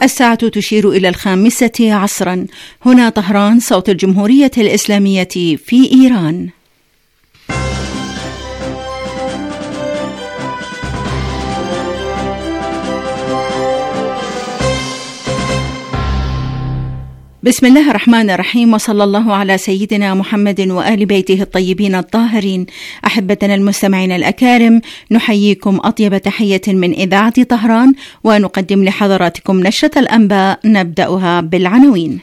الساعة تشير إلى 5:00 عصرا. هنا طهران، صوت الجمهورية الإسلامية في إيران. بسم الله الرحمن الرحيم، وصلى الله على سيدنا محمد وآل بيته الطيبين الطاهرين. أحبتنا المستمعين الأكارم، نحييكم أطيب تحية من إذاعة طهران، ونقدم لحضراتكم نشرة الأنباء نبدأها بالعناوين.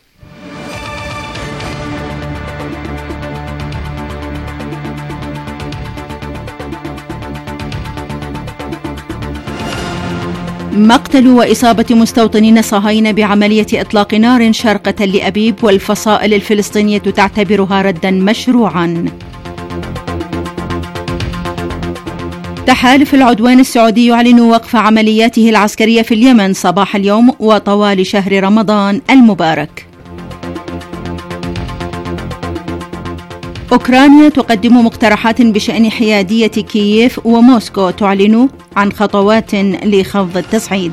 مقتل وإصابة مستوطنين صهاينة بعملية إطلاق نار شرق تل أبيب، والفصائل الفلسطينية تعتبرها ردا مشروعا. تحالف العدوان السعودي يعلن وقف عملياته العسكرية في اليمن صباح اليوم وطوال شهر رمضان المبارك. أوكرانيا تقدم مقترحات بشأن حيادية كييف، وموسكو تعلن عن خطوات لخفض التصعيد.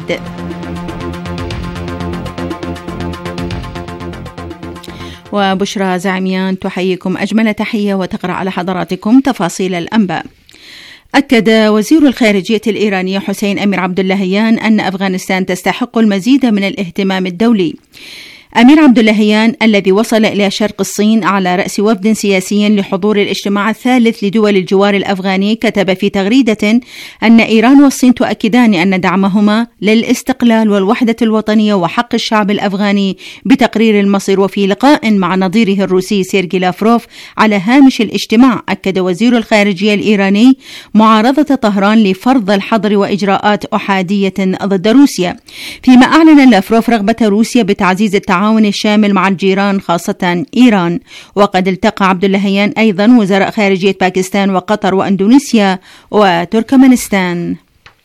وبشرى زعميان تحييكم أجمل تحية وتقرأ على حضراتكم تفاصيل الأنباء. أكد وزير الخارجية الإيراني حسين أمير عبد اللهيان أن أفغانستان تستحق المزيد من الاهتمام الدولي. أمير عبد اللهيان الذي وصل إلى شرق الصين على رأس وفد سياسي لحضور الاجتماع الثالث لدول الجوار الأفغاني كتب في تغريدة أن إيران والصين تؤكدان أن دعمهما للاستقلال والوحدة الوطنية وحق الشعب الأفغاني بتقرير المصير. وفي لقاء مع نظيره الروسي سيرجي لافروف على هامش الاجتماع، أكد وزير الخارجية الإيراني معارضة طهران لفرض الحظر وإجراءات أحادية ضد روسيا، فيما أعلن لافروف رغبة روسيا بتعزيز التعاون الشامل مع الجيران خاصة إيران. وقد التقى عبد اللهيان أيضا وزراء خارجية باكستان وقطر وأندونيسيا وتركمانستان.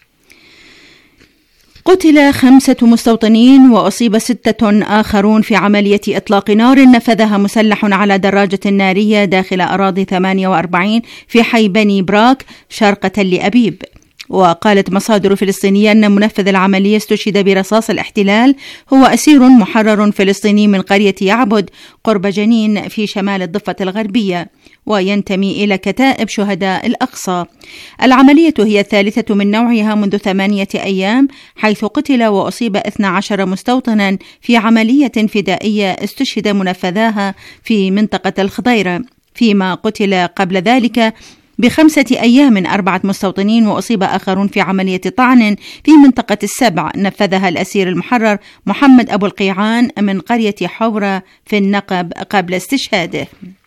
قتل 5 مستوطنين وأصيب 6 آخرون في عملية إطلاق نار نفذها مسلح على دراجة نارية داخل أراضي 48 في حي بني براك شرق تل أبيب. وقالت مصادر فلسطينية أن منفذ العملية استشهد برصاص الاحتلال هو أسير محرر فلسطيني من قرية يعبد قرب جنين في شمال الضفة الغربية، وينتمي إلى كتائب شهداء الأقصى. العملية هي الثالثة من نوعها منذ 8 أيام، حيث قتل وأصيب 12 مستوطنا في عملية فدائية استشهد منفذاها في منطقة الخضيرة، فيما قتل قبل ذلك ب5 أيام 4 مستوطنين وأصيب آخرون في عملية طعن في منطقة السبع نفذها الأسير المحرر محمد أبو القيعان من قرية حورة في النقب قبل استشهاده.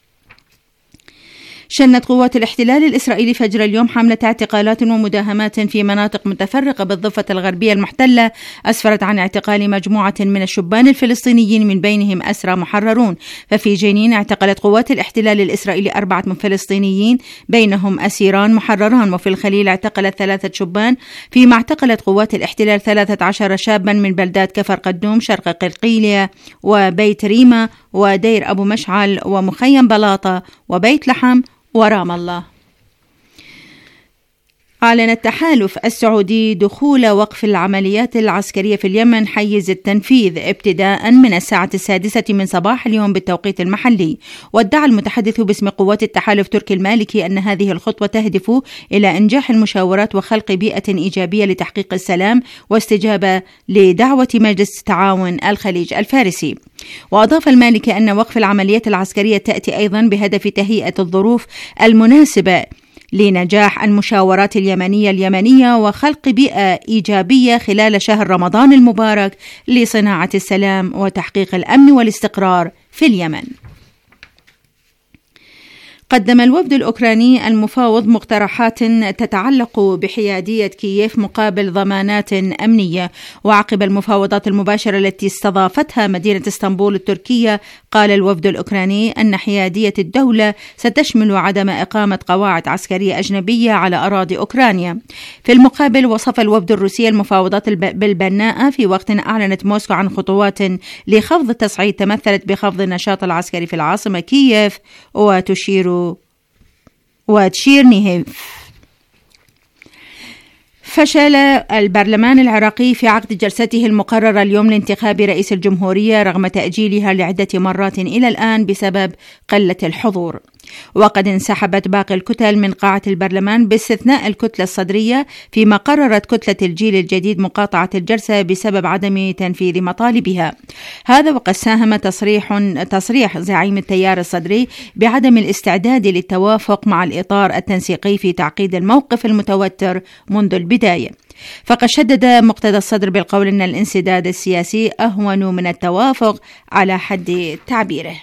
شنت قوات الاحتلال الإسرائيلي فجر اليوم حملة اعتقالات ومداهمات في مناطق متفرقة بالضفة الغربية المحتلة أسفرت عن اعتقال مجموعة من الشبان الفلسطينيين من بينهم أسرى محررون. ففي جنين اعتقلت قوات الاحتلال الإسرائيلي 4 فلسطينيين بينهم أسيران محرران، وفي الخليل اعتقلت 3 شبان، فيما اعتقلت قوات الاحتلال 13 شابا من بلدات كفر قدوم شرق قلقيلية وبيت ريمة ودير أبو مشعل ومخيم بلاطة وبيت لحم ورام الله. أعلن التحالف السعودي دخول وقف العمليات العسكرية في اليمن حيز التنفيذ ابتداء من الساعة 6 من صباح اليوم بالتوقيت المحلي. وادعى المتحدث باسم قوات التحالف تركي المالكي أن هذه الخطوة تهدف إلى إنجاح المشاورات وخلق بيئة إيجابية لتحقيق السلام واستجابة لدعوة مجلس تعاون الخليج الفارسي. وأضاف المالكي أن وقف العمليات العسكرية تأتي أيضا بهدف تهيئة الظروف المناسبة لنجاح المشاورات اليمنية وخلق بيئة إيجابية خلال شهر رمضان المبارك لصناعة السلام وتحقيق الأمن والاستقرار في اليمن. قدم الوفد الأوكراني المفاوض مقترحات تتعلق بحيادية كييف مقابل ضمانات أمنية. وعقب المفاوضات المباشرة التي استضافتها مدينة اسطنبول التركية، قال الوفد الأوكراني أن حيادية الدولة ستشمل عدم إقامة قواعد عسكرية أجنبية على أراضي أوكرانيا. في المقابل، وصف الوفد الروسي المفاوضات بالبناءة في وقت أعلنت موسكو عن خطوات لخفض التصعيد تمثلت بخفض النشاط العسكري في العاصمة كييف وتشيرنيهيف. فشل البرلمان العراقي في عقد جلسته المقررة اليوم لانتخاب رئيس الجمهورية رغم تأجيلها لعدة مرات إلى الآن بسبب قلة الحضور. وقد انسحبت باقي الكتل من قاعة البرلمان باستثناء الكتلة الصدرية، فيما قررت كتلة الجيل الجديد مقاطعة الجلسة بسبب عدم تنفيذ مطالبها. هذا وقد ساهم تصريح زعيم التيار الصدري بعدم الاستعداد للتوافق مع الإطار التنسيقي في تعقيد الموقف المتوتر منذ البداية. فقد شدد مقتدى الصدر بالقول أن الانسداد السياسي أهون من التوافق على حد تعبيره.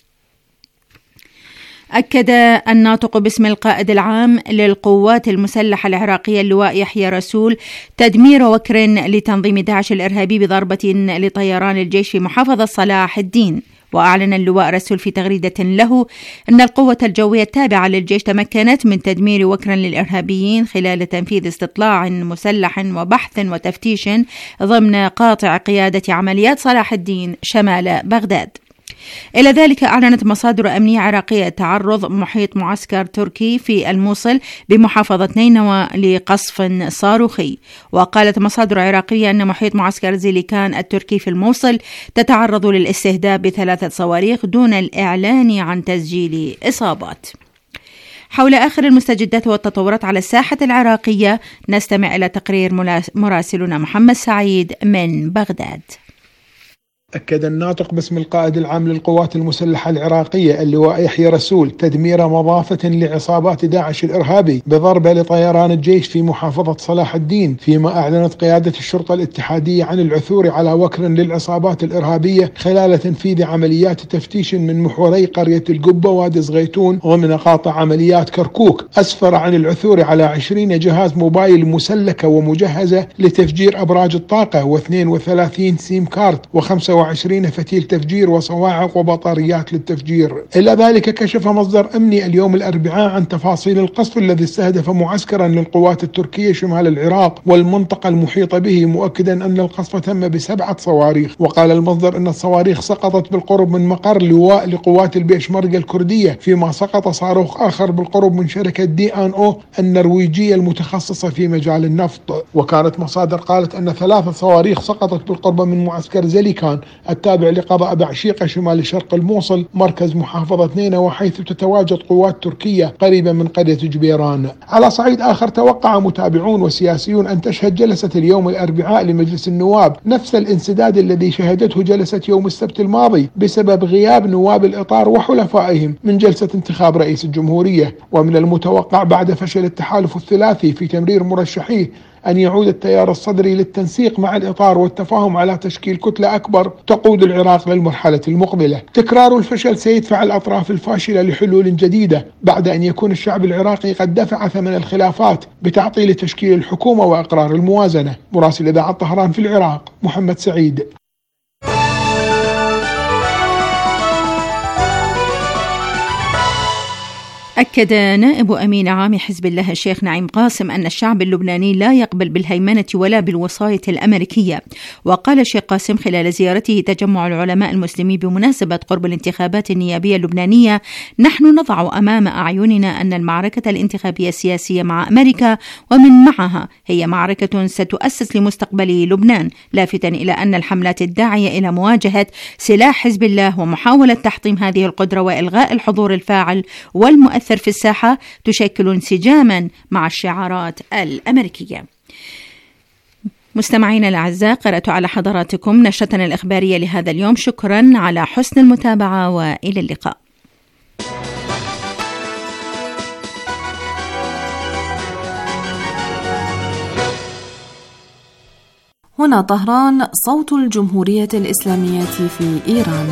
أكد الناطق باسم القائد العام للقوات المسلحة العراقية اللواء يحيى رسول تدمير وكر لتنظيم داعش الإرهابي بضربة لطيران الجيش في محافظة صلاح الدين. وأعلن اللواء رسول في تغريدة له أن القوة الجوية التابعة للجيش تمكنت من تدمير وكر للإرهابيين خلال تنفيذ استطلاع مسلح وبحث وتفتيش ضمن قاطع قيادة عمليات صلاح الدين شمال بغداد. إلى ذلك أعلنت مصادر أمنية عراقية تعرض محيط معسكر تركي في الموصل بمحافظة نينوى لقصف صاروخي. وقالت مصادر عراقية أن محيط معسكر زيليكان التركي في الموصل تتعرض للاستهداف ب3 صواريخ دون الإعلان عن تسجيل إصابات. حول آخر المستجدات والتطورات على الساحة العراقية نستمع إلى تقرير مراسلنا محمد سعيد من بغداد. أكد الناطق باسم القائد العام للقوات المسلحة العراقية اللواء يحيى رسول تدمير مضافة لعصابات داعش الإرهابي بضربة لطيران الجيش في محافظة صلاح الدين، فيما أعلنت قيادة الشرطة الاتحادية عن العثور على وكر للعصابات الإرهابية خلال تنفيذ عمليات تفتيش من محوري قرية القبة وادي زغيتون ضمن قاطع عمليات كركوك. أسفر عن العثور على 20 جهاز موبايل مسلكة ومجهزة لتفجير أبراج الطاقة و32 سيم كارت و25 فتيل تفجير وصواعق وبطاريات للتفجير. إلى ذلك كشف مصدر أمني اليوم الأربعاء عن تفاصيل القصف الذي استهدف معسكرا للقوات التركية شمال العراق والمنطقة المحيطة به، مؤكدا أن القصف تم ب7 صواريخ. وقال المصدر أن الصواريخ سقطت بالقرب من مقر لواء لقوات البيشمركة الكردية، فيما سقط صاروخ آخر بالقرب من شركة DNO النرويجية المتخصصة في مجال النفط. وكانت مصادر قالت أن 3 صواريخ سقطت بالقرب من معسكر زيليكان التابع لقضاء بعشيقة شمال شرق الموصل مركز محافظة نينوى، حيث تتواجد قوات تركية قريبة من قرية جبيران. على صعيد آخر، توقع متابعون وسياسيون أن تشهد جلسة اليوم الأربعاء لمجلس النواب نفس الانسداد الذي شهدته جلسة يوم السبت الماضي بسبب غياب نواب الإطار وحلفائهم من جلسة انتخاب رئيس الجمهورية. ومن المتوقع بعد فشل التحالف الثلاثي في تمرير مرشحيه أن يعود التيار الصدري للتنسيق مع الإطار والتفاهم على تشكيل كتلة أكبر تقود العراق للمرحلة المقبلة. تكرار الفشل سيدفع الأطراف الفاشلة لحلول جديدة بعد أن يكون الشعب العراقي قد دفع ثمن الخلافات بتعطيل تشكيل الحكومة وإقرار الموازنة. مراسل إذاعة طهران في العراق محمد سعيد. أكد نائب أمين عام حزب الله الشيخ نعيم قاسم أن الشعب اللبناني لا يقبل بالهيمنة ولا بالوصاية الأمريكية. وقال الشيخ قاسم خلال زيارته تجمع العلماء المسلمين بمناسبة قرب الانتخابات النيابية اللبنانية: نحن نضع أمام أعيننا أن المعركة الانتخابية السياسية مع أمريكا ومن معها هي معركة ستؤسس لمستقبل لبنان، لافتا إلى أن الحملات الداعية إلى مواجهة سلاح حزب الله ومحاولة تحطيم هذه القدرة وإلغاء الحضور الفاعل والمؤثر في الساحة تشكل انسجاما مع الشعارات الأمريكية. مستمعينا الأعزاء، قرأت على حضراتكم نشرتنا الإخبارية لهذا اليوم. شكرا على حسن المتابعة وإلى اللقاء. هنا طهران، صوت الجمهورية الإسلامية في إيران.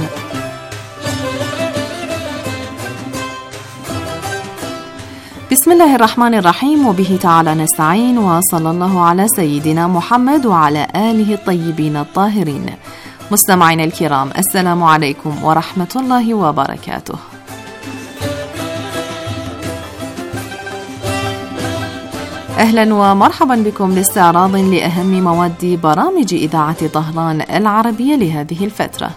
بسم الله الرحمن الرحيم، وبه تعالى نستعين، وصلى الله على سيدنا محمد وعلى آله الطيبين الطاهرين. مستمعينا الكرام، السلام عليكم ورحمة الله وبركاته. أهلا ومرحبا بكم لاستعراض لأهم مواد برامج إذاعة طهران العربية لهذه الفترة.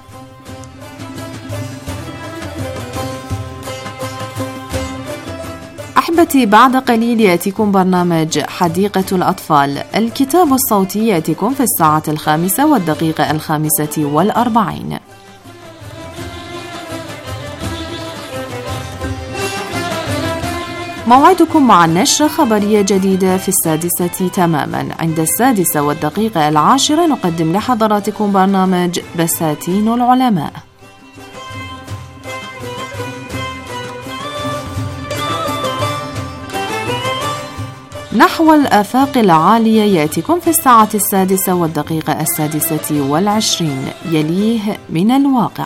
أحبتي، بعد قليل يأتيكم برنامج حديقة الأطفال. الكتاب الصوتي يأتيكم في 5:45. موعدكم مع النشرة خبرية جديدة في 6:00 تماما. عند 6:10 نقدم لحضراتكم برنامج بساتين العلماء. نحو الآفاق العالية يأتيكم في 6:06. يليه من الواقع.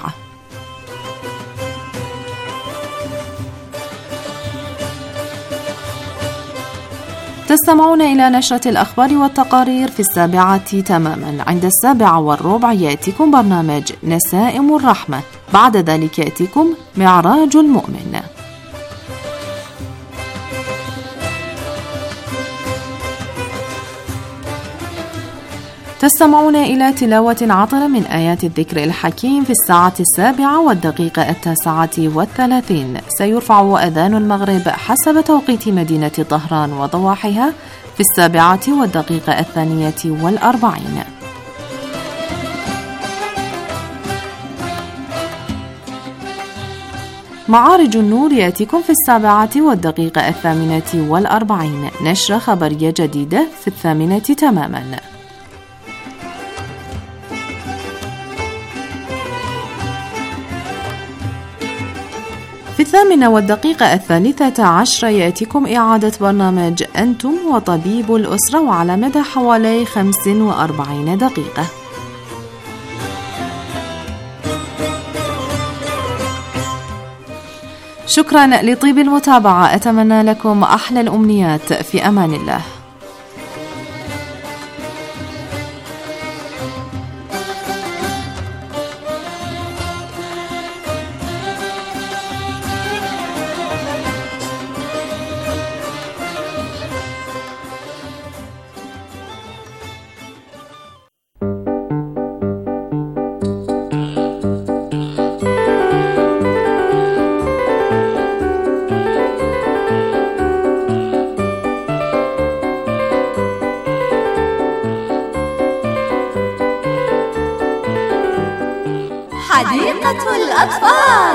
تستمعون إلى نشرة الأخبار والتقارير في 7:00 تماما. عند 7:15 يأتيكم برنامج نسائم الرحمة. بعد ذلك يأتيكم معراج المؤمن. تستمعون إلى تلاوة عطرة من آيات الذكر الحكيم في 7:09. سيرفع أذان المغرب حسب توقيت مدينة طهران وضواحيها في 7:42. معارج النور يأتيكم في 7:08. نشرة خبرية جديدة في 8:00 تماما. في 8:13 يأتيكم إعادة برنامج أنتم وطبيب الأسرة، وعلى مدى حوالي 45 دقيقة. شكرا لطيب المتابعة. أتمنى لكم أحلى الأمنيات. في أمان الله. حديقة الأطفال.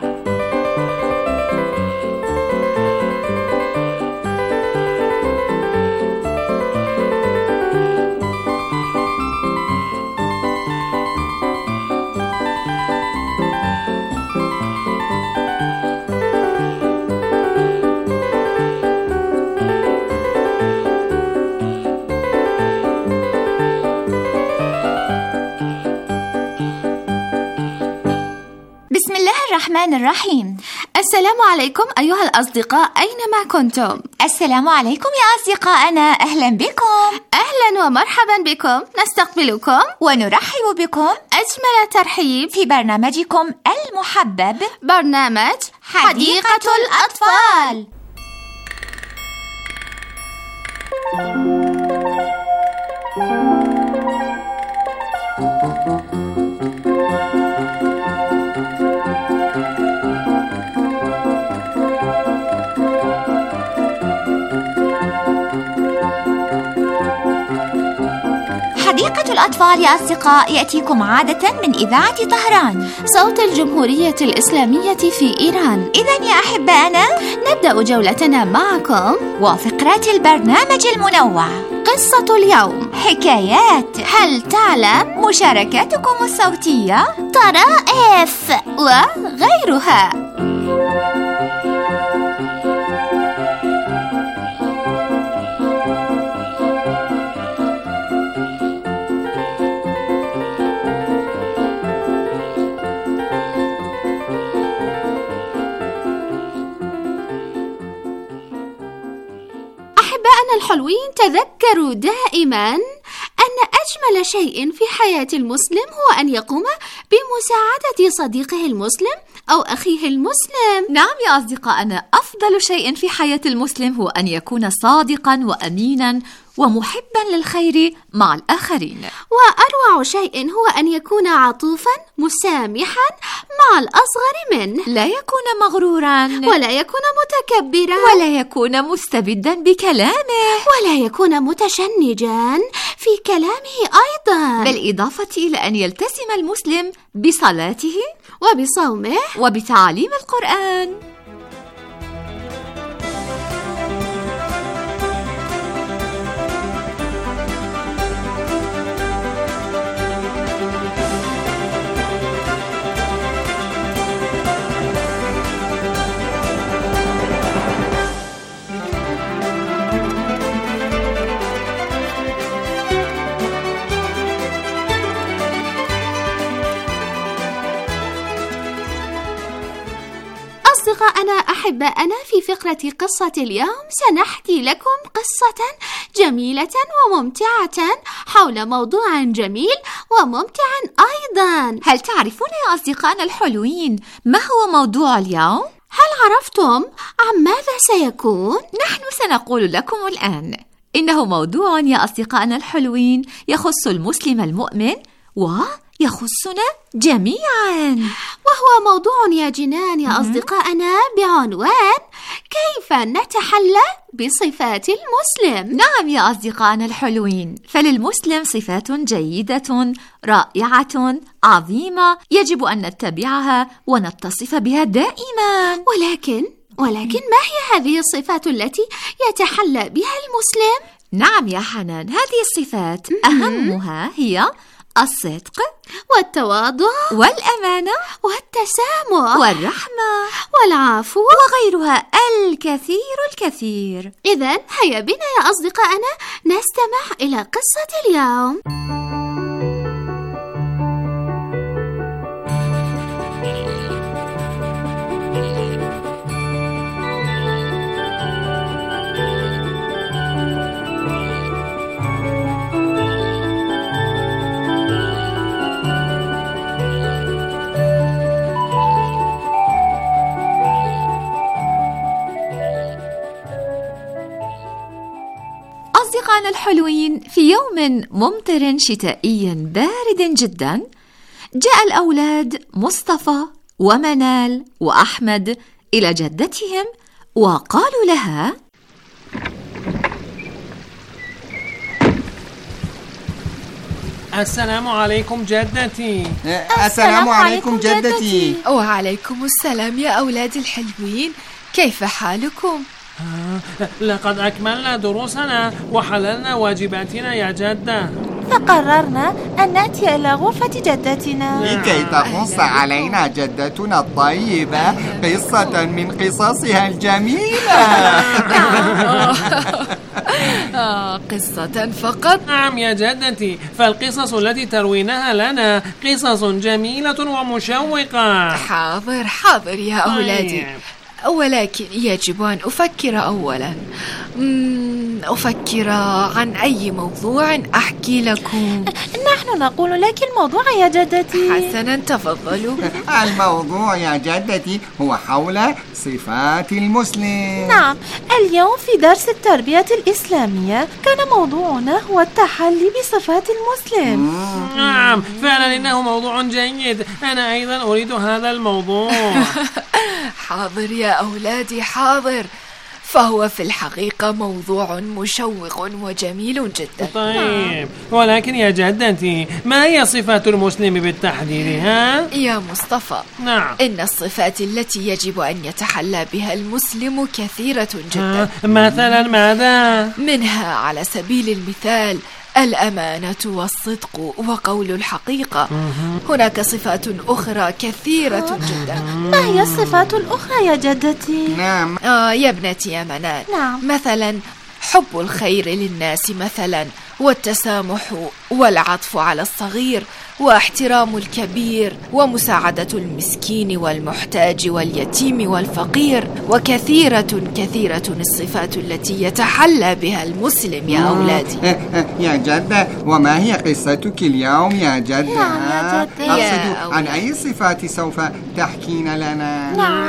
بسم الله الرحمن الرحيم. السلام عليكم أيها الأصدقاء أينما كنتم. السلام عليكم يا أصدقائنا، أهلا بكم. أهلا ومرحبا بكم. نستقبلكم ونرحب بكم أجمل ترحيب في برنامجكم المحبب، برنامج حديقة الأطفال. حديقة الأطفال يا أصدقاء يأتيكم عادة من إذاعة طهران، صوت الجمهورية الإسلامية في إيران. إذن يا أحبائنا نبدأ جولتنا معكم وفقرات البرنامج المنوع، قصة اليوم، حكايات، هل تعلم، مشاركاتكم الصوتية، طرائف وغيرها. أحبائنا الحلوين، تذكروا دائما أن أجمل شيء في حياة المسلم هو أن يقوم بمساعدة صديقه المسلم أو أخيه المسلم. نعم يا أصدقائنا، أفضل شيء في حياة المسلم هو أن يكون صادقا وأمينا ومحبا للخير مع الآخرين. وأروع شيء هو أن يكون عطوفا مسامحا مع الأصغر منه، لا يكون مغرورا ولا يكون متكبرا، ولا يكون مستبدا بكلامه، ولا يكون متشنجا في كلامه أيضا، بالإضافة إلى أن يلتزم المسلم بصلاته وبصومه وبتعاليم القرآن. أصدقائنا أحبائنا، في فقرة قصة اليوم سنحكي لكم قصة جميلة وممتعة حول موضوع جميل وممتع أيضا. هل تعرفون يا أصدقائنا الحلوين ما هو موضوع اليوم؟ هل عرفتم عن ماذا سيكون؟ نحن سنقول لكم الآن. إنه موضوع يا أصدقائنا الحلوين يخص المسلم المؤمن ويخصنا جميعا، وهو موضوع يا جنان يا أصدقائنا بعنوان كيف نتحلى بصفات المسلم. نعم يا أصدقائنا الحلوين، فللمسلم صفات جيدة رائعة عظيمة يجب أن نتبعها ونتصف بها دائما. ولكن ما هي هذه الصفات التي يتحلى بها المسلم؟ نعم يا حنان، هذه الصفات أهمها هي الصدق والتواضع والأمانة والتسامح والرحمة والعفو وغيرها الكثير. إذن هيا بنا يا أصدقائنا نستمع إلى قصة اليوم. أصدقائنا الحلوين، في يوم ممطر شتائي بارد جدا جاء الأولاد مصطفى ومنال وأحمد إلى جدتهم وقالوا لها: السلام عليكم جدتي. السلام عليكم جدتي. وعليكم السلام يا أولاد الحلوين، كيف حالكم؟ لقد أكملنا دروسنا وحللنا واجباتنا يا جدة، فقررنا أن نأتي إلى غرفة جدتنا لكي تقص علينا جدتنا الطيبة قصة من قصصها الجميلة. قصة فقط؟ نعم يا جدتي، فالقصص التي تروينها لنا قصص جميلة ومشوقة. حاضر يا أولادي، ولكن يجب أن أفكر أولا. أفكر عن أي موضوع أحكي لكم. نحن نقول لك الموضوع يا جدتي. حسنا، تفضلوا. الموضوع يا جدتي هو حول صفات المسلم. نعم، اليوم في درس التربية الإسلامية كان موضوعنا هو التحلي بصفات المسلم. نعم فعلا، إنه موضوع جيد، أنا أيضا أريد هذا الموضوع. حاضر يا أولادي، حاضر، فهو في الحقيقة موضوع مشوق وجميل جدا. طيب، ولكن يا جدتي، ما هي صفات المسلم بالتحديد؟ يا مصطفى، نعم، إن الصفات التي يجب أن يتحلى بها المسلم كثيرة جدا. مثلا ماذا؟ منها على سبيل المثال الأمانة والصدق وقول الحقيقة. هناك صفات أخرى كثيرة جدا. ما هي الصفات الأخرى يا جدتي؟ نعم يا ابنتي يا منال، نعم. مثلا حب الخير للناس مثلا، والتسامح والعطف على الصغير واحترام الكبير ومساعدة المسكين والمحتاج واليتيم والفقير، وكثيرة كثيرة الصفات التي يتحلى بها المسلم يا أولادي. يا جدة، وما هي قصتك اليوم يا جدة؟ أقصد عن أي صفات سوف تحكين لنا؟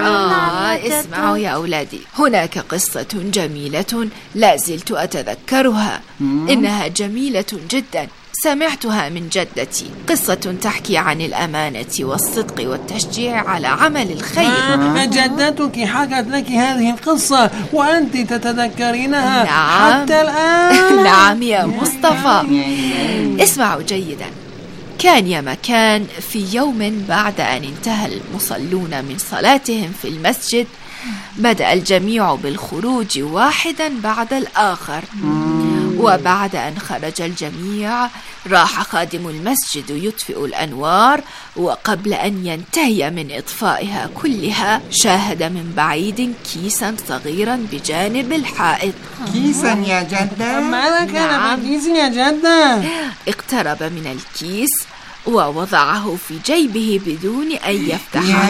اسمعوا يا أولادي، هناك قصة جميلة لا زلت أتذكرها. إنها جميلة جدا، سمعتها من جدتي، قصة تحكي عن الأمانة والصدق والتشجيع على عمل الخير. جدتك حكت لك هذه القصة وأنت تتذكرينها؟ نعم. حتى الآن؟ نعم يا مصطفى. اسمعوا جيدا. كان يا مكان في يوم بعد أن انتهى المصلون من صلاتهم في المسجد، بدأ الجميع بالخروج واحدا بعد الآخر. وبعد أن خرج الجميع راح خادم المسجد يطفئ الأنوار، وقبل أن ينتهي من إطفائها كلها شاهد من بعيد كيسا صغيرا بجانب الحائط. كيسا يا جدة؟ ماذا كان في الكيس يا جدة؟ اقترب من الكيس ووضعه في جيبه بدون أن يفتحه.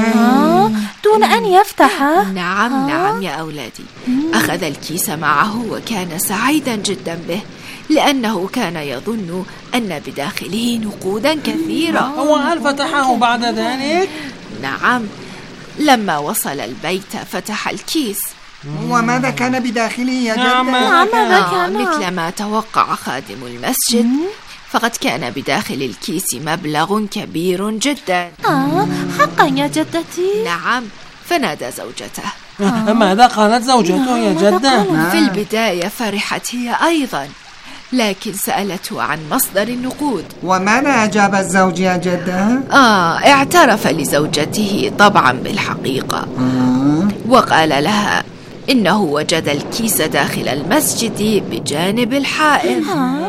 دون أن يفتحه؟ نعم نعم يا أولادي. أخذ الكيس معه وكان سعيدا جدا به، لأنه كان يظن أن بداخله نقودا كثيرة. وهل فتحه بعد ذلك؟ نعم، لما وصل البيت فتح الكيس. وماذا كان بداخله يا جدة؟ نعم، ماذا كان؟ مثل ما توقع خادم المسجد، فقد كان بداخل الكيس مبلغ كبير جدا. حقا يا جدتي؟ نعم، فنادى زوجته. ماذا قالت زوجته يا جدة؟ في البداية فرحت هي أيضا، لكن سألته عن مصدر النقود. وماذا أجاب الزوج يا جدة؟ اعترف لزوجته طبعا بالحقيقة، وقال لها إنه وجد الكيس داخل المسجد بجانب الحائط.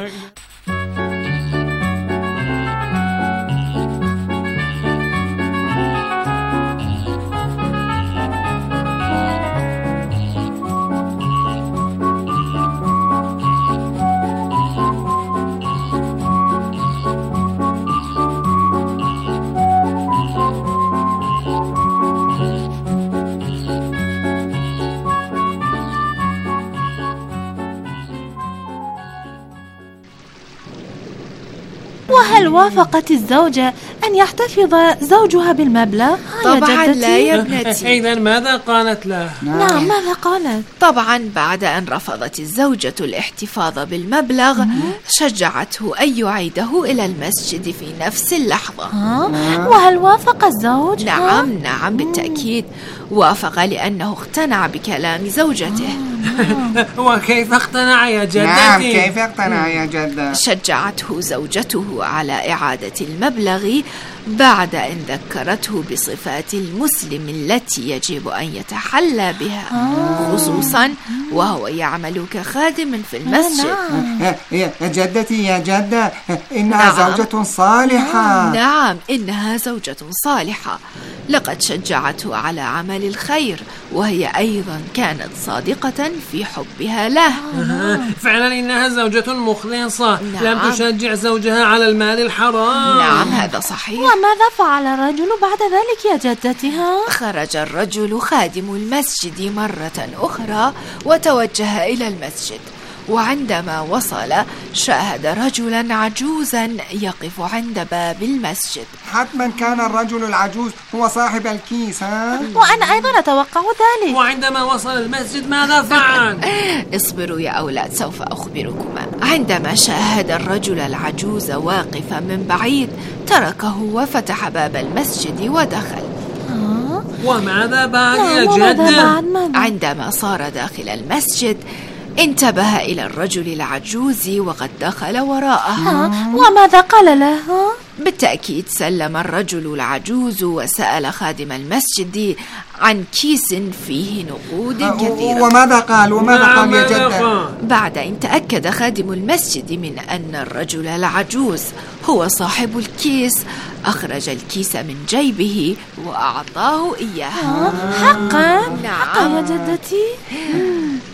وهل وافقت الزوجة أن يحتفظ زوجها بالمبلغ؟ طبعا لا يا ابنتي. إذن ماذا قالت له؟ نعم، ماذا قالت؟ طبعا بعد أن رفضت الزوجة الاحتفاظ بالمبلغ، شجعته أن يعيده إلى المسجد في نفس اللحظة. وهل وافق الزوج؟ نعم بالتأكيد وافق، لأنه اقتنع بكلام زوجته. وكيف اقتنع يا جدتي؟ نعم، كيف اقتنع يا جدة؟ شجعته زوجته على إعادة المبلغ بعد أن ذكرته بصفات المسلم التي يجب أن يتحلى بها، خصوصا وهو يعمل كخادم في المسجد. يا جدتي يا جدة، إنها زوجة صالحة. نعم، إنها زوجة صالحة. لقد شجعته على عمل الخير، وهي أيضا كانت صادقة في حبها له. فعلا إنها زوجة مخلصة. لم تشجع زوجها على المال الحرام. نعم، هذا صحيح. وماذا فعل الرجل بعد ذلك يا جدتها؟ خرج الرجل خادم المسجد مرة أخرى وتوجه إلى المسجد، وعندما وصل شاهد رجلا عجوزا يقف عند باب المسجد. حتما كان الرجل العجوز هو صاحب الكيس. وأنا أيضا أتوقع ذلك. وعندما وصل المسجد ماذا فعل؟ اصبروا يا أولاد، سوف أخبركما. عندما شاهد الرجل العجوز واقفا من بعيد، تركه وفتح باب المسجد ودخل. وماذا بعد يا جدة؟ عندما صار داخل المسجد، انتبه إلى الرجل العجوز وقد دخل وراءه. وماذا قال له؟ بالتأكيد سلم الرجل العجوز وسأل خادم المسجد عن كيس فيه نقود كثيرة. وماذا قال يا جدة؟ بعد أن تأكد خادم المسجد من أن الرجل العجوز هو صاحب الكيس، أخرج الكيس من جيبه وأعطاه إياه. حقا؟ نعم. حقا يا جدتي؟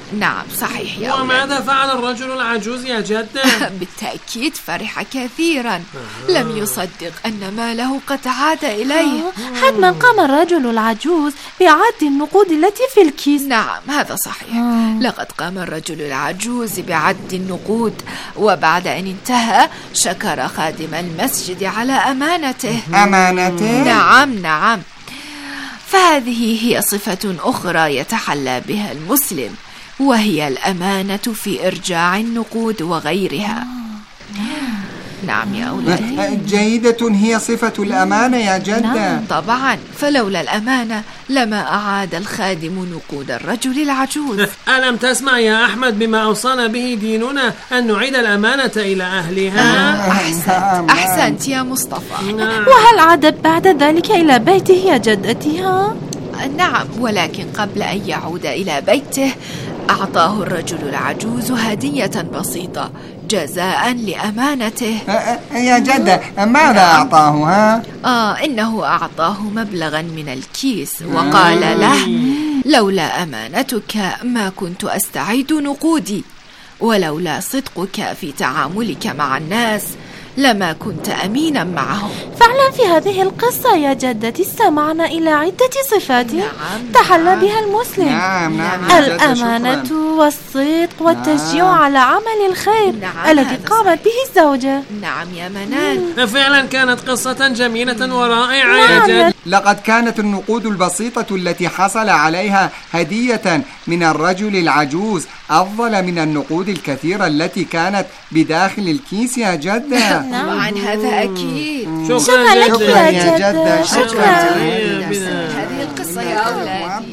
نعم صحيح يا أولاد. وماذا فعل الرجل العجوز يا جدة؟ بالتأكيد فرح كثيرا، لم يصدق أن ماله قد عاد إليه. حتما قام الرجل العجوز بعد النقود التي في الكيس. نعم هذا صحيح. لقد قام الرجل العجوز بعد النقود، وبعد أن انتهى شكر خادم المسجد على أمانته. أمانته؟ نعم. فهذه هي صفة أخرى يتحلى بها المسلم، وهي الأمانة في إرجاع النقود وغيرها. نعم يا أولادي. جيدة هي صفة الأمانة يا جدة. نعم طبعا، فلولا الأمانة لما أعاد الخادم نقود الرجل العجوز. ألم تسمع يا أحمد بما أوصانا به ديننا أن نعيد الأمانة إلى أهلها؟ أحسنت يا مصطفى. وهل عاد بعد ذلك إلى بيته يا جدتها؟ نعم، ولكن قبل أن يعود إلى بيته أعطاه الرجل العجوز هدية بسيطة جزاء لأمانته. يا جدة ماذا أعطاه؟ إنه أعطاه مبلغا من الكيس، وقال له: لولا أمانتك ما كنت أستعيد نقودي، ولولا صدقك في تعاملك مع الناس لما كنت أمينا معهم. فعلا في هذه القصة يا جدتي استمعنا إلى عدة صفات تحلى بها المسلم. نعم. الأمانة والصدق والتشجيع على عمل الخير الذي قامت به الزوجة. نعم يا منال، فعلا كانت قصة جميلة ورائعة يا جد. لقد كانت النقود البسيطة التي حصل عليها هدية من الرجل العجوز أفضل من النقود الكثيرة التي كانت بداخل الكيس يا جدة. طبعا هذا أكيد. شكرا لك يا جدة. شكرا. هذه القصة يا أولادي.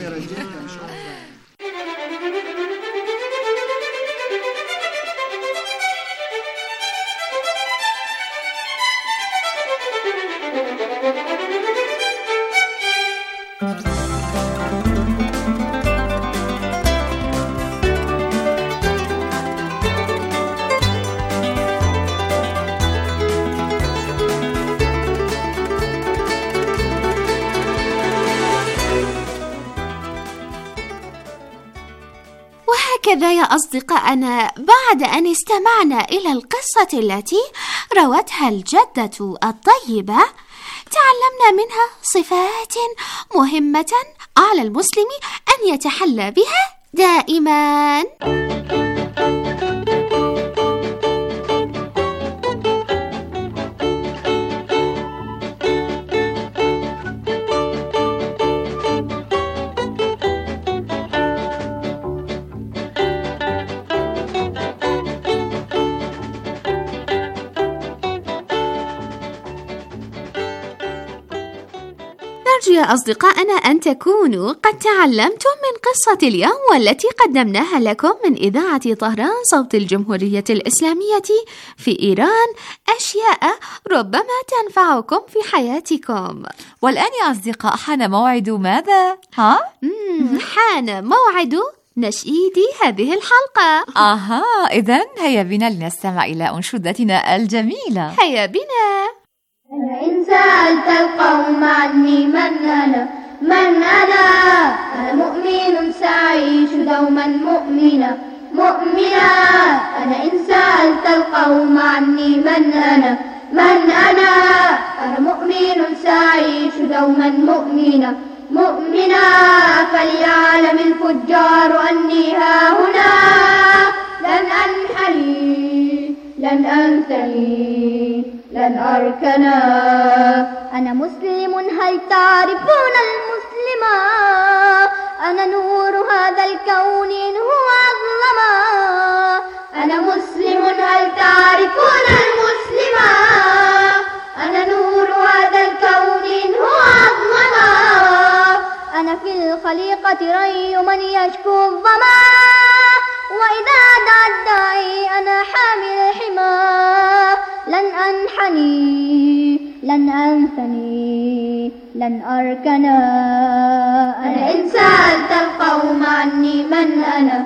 وهكذا يا أصدقائنا، بعد أن استمعنا إلى القصة التي روتها الجدة الطيبة، تعلمنا منها صفات مهمة على المسلم أن يتحلى بها دائما. نرجو يا أصدقائنا أن تكونوا قد تعلمتم من قصة اليوم والتي قدمناها لكم من إذاعة طهران صوت الجمهورية الإسلامية في إيران أشياء ربما تنفعكم في حياتكم. والآن يا أصدقاء حان موعد ماذا؟ حان موعد نشيد هذه الحلقة. إذن هيا بنا لنستمع إلى أنشودتنا الجميلة. هيا بنا. أنا إن سألت القوم عني من أنا أنا مؤمن سأعيش دوما مؤمنا. أنا إن سألت القوم عني من أنا مؤمن سأعيش دوما مؤمنا. فليعلم الفجار أني ها هنا لن أنحني لن أنثني لن أركنا. أنا مسلم هل تعرفون المسلما؟ أنا نور هذا الكون إن هو أظلما. أنا مسلم هل تعرفون المسلما؟ أنا نور هذا الكون إن هو أظلما. أنا في الخليقة ري من يشكو الظما. وإذا دعا الداعي أنا حامل الحمى. لن أنحني لن أنثني لن أركنا. أنا إن سألت القوم عني من أنا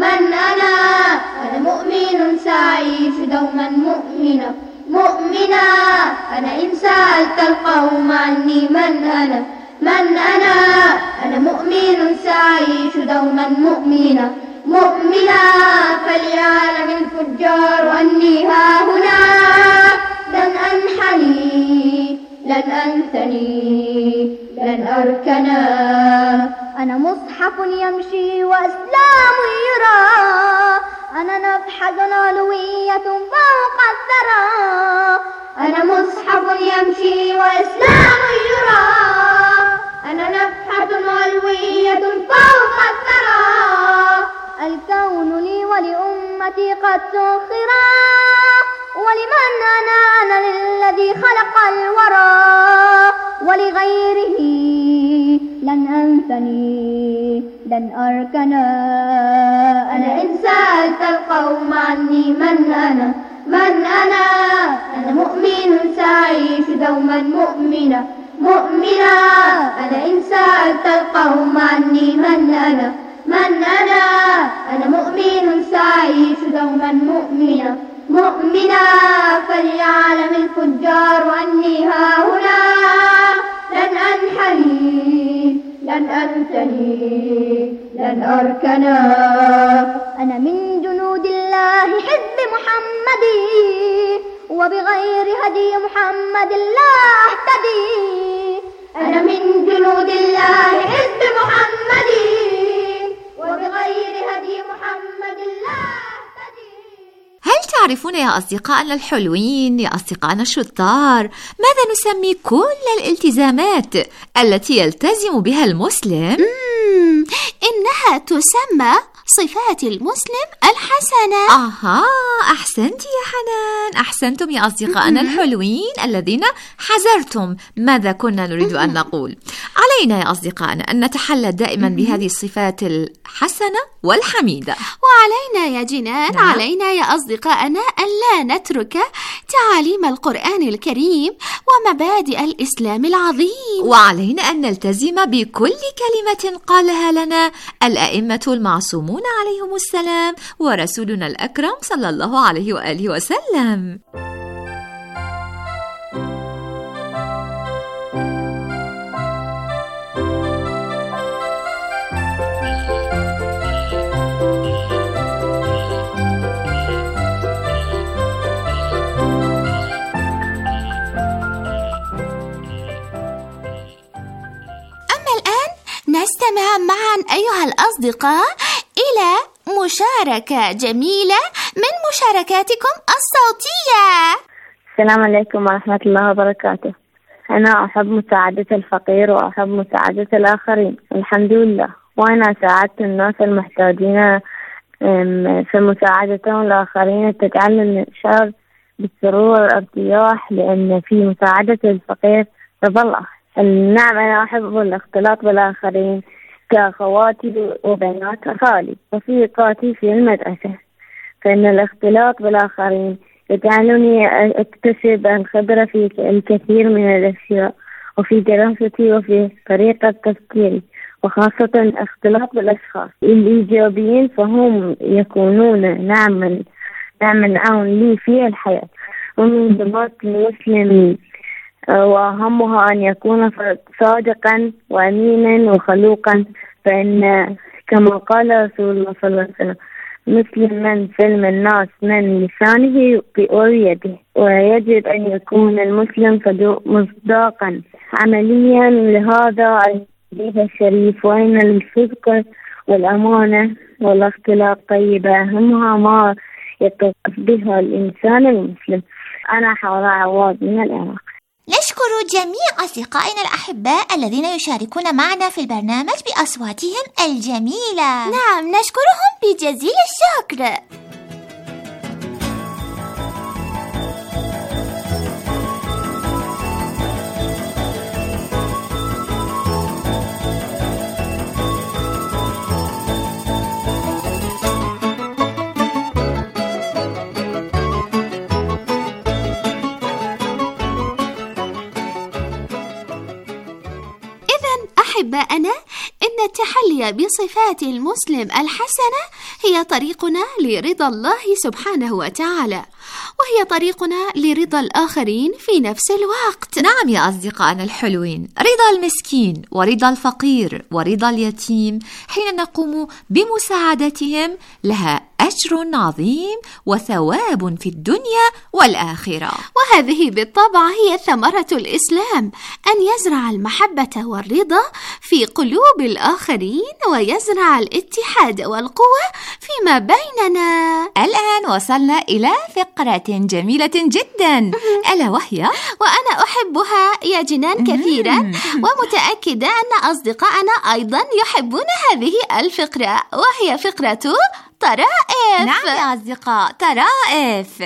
مؤمن سأعيش دوما مؤمنا. أنا إن سألت القوم عني من أنا مؤمن سأعيش دوما مؤمنا فليعلم الفجار أني ها هنا لن أنحني لن أنثني لن أركنا. أنا مصحف يمشي وإسلام يرى، أنا نفحة علوية فوق الثرى. أنا مصحف يمشي وإسلام يرى، أنا نفحة علوية فوق الثرى. الكون لي ولأمتي قد سخرا، ولمن أنا للذي خلق الورى. ولغيره لن أنثني لن أركنا. أنا إن سألت القوم عني من أنا من أنا مؤمن سأعيش دوما مؤمنا مؤمنا. أنا إن سألت القوم عني من أنا من أنا مؤمن سأعيش دوما مؤمنا مؤمنا. فليعلم الفجار أني ها هنا لن أنحني لن أنثني لن أركنا. أنا من جنود الله حزب محمد، وبغير هدي محمد لا أهتدي. أنا من جنود الله حزب محمد، وبغير هدي محمد لا أهتدي. هل تعرفون يا أصدقائنا الحلوين، يا أصدقائنا الشطار، ماذا نسمي كل الالتزامات التي يلتزم بها المسلم؟ إنها تسمى صفات المسلم الحسنة. أحسنت يا حنان، أحسنتم يا أصدقائنا الحلوين الذين حذرتم ماذا كنا نريد أن نقول. علينا يا أصدقائنا أن نتحلى دائما بهذه الصفات الحسنة والحميدة. وعلينا يا جنان، علينا يا أصدقائنا أن لا نترك تعاليم القرآن الكريم ومبادئ الإسلام العظيم. وعلينا أن نلتزم بكل كلمة قالها لنا الأئمة المعصومون عليهم السلام ورسولنا الأكرم صلى الله عليه وآله وسلم. نستمع معا أيها الأصدقاء إلى مشاركة جميلة من مشاركاتكم الصوتية. السلام عليكم ورحمة الله وبركاته. أنا أحب مساعدة الفقير وأحب مساعدة الآخرين، الحمد لله. وأنا ساعدت الناس المحتاجين في مساعدتهم الآخرين تجعلني أشعر بالسرور والارتياح، لأن في مساعدة الفقير رضا الله. نعم، أنا أحب الاختلاط بالآخرين كأخواتي وبنات خالي وصديقاتي في المدرسة، فإن الاختلاط بالآخرين يجعلني أكتسب الخبرة في الكثير من الأشياء، وفي دراستي وفي طريقة تفكيري، وخاصة الاختلاط بالأشخاص الإيجابيين، فهم يكونون نعم عون لي في الحياة. ومن ضباط المسلم وأهمها أن يكون صادقا وأمينا وخلوقا، فإن كما قال رسول الله صلى الله عليه وسلم: مسلم من سلم الناس من لسانه ويده. ويجب أن يكون المسلم مصداقا عمليا لهذا الحديث الشريف، وإن الصدق والأمانة والاختلاط طيبة أهمها ما يتصف بها الإنسان المسلم. أنا حوراء عواد من العراق. نشكر جميع أصدقائنا الأحباء الذين يشاركون معنا في البرنامج بأصواتهم الجميلة. نعم، نشكرهم بجزيل الشكر. أحبائنا، إن التحلي بصفات المسلم الحسنة هي طريقنا لرضا الله سبحانه وتعالى، وهي طريقنا لرضا الآخرين في نفس الوقت. نعم يا أصدقائنا الحلوين، رضا المسكين ورضا الفقير ورضا اليتيم حين نقوم بمساعدتهم لها أجر عظيم وثواب في الدنيا والآخرة. وهذه بالطبع هي ثمرة الإسلام، أن يزرع المحبة والرضا في قلوب الآخرين ويزرع الاتحاد والقوة فيما بيننا. الآن وصلنا إلى فقرة جميلة جدا، ألا وهي وأنا أحبها يا جنان كثيرا، ومتأكدة أن أصدقائنا أيضا يحبون هذه الفقرة، وهي فقرة طرائف. نعم يا أصدقاء، طرائف.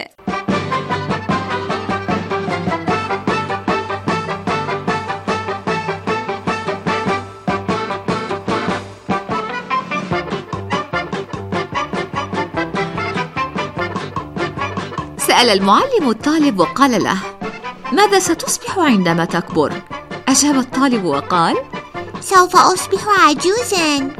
سأل المعلم الطالب وقال له: ماذا ستصبح عندما تكبر؟ أجاب الطالب وقال: سوف أصبح عجوزا.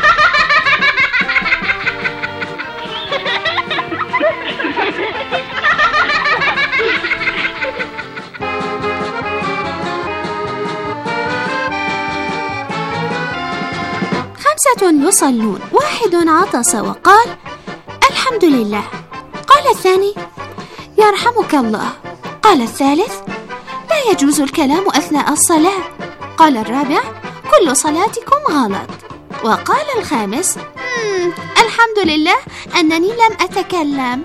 خمسة يصلون، واحد عطس وقال: الحمد لله. قال الثاني: يرحمك الله. قال الثالث: لا يجوز الكلام أثناء الصلاة. قال الرابع: كل صلاتكم غلط. وقال الخامس: الحمد لله أنني لم أتكلم.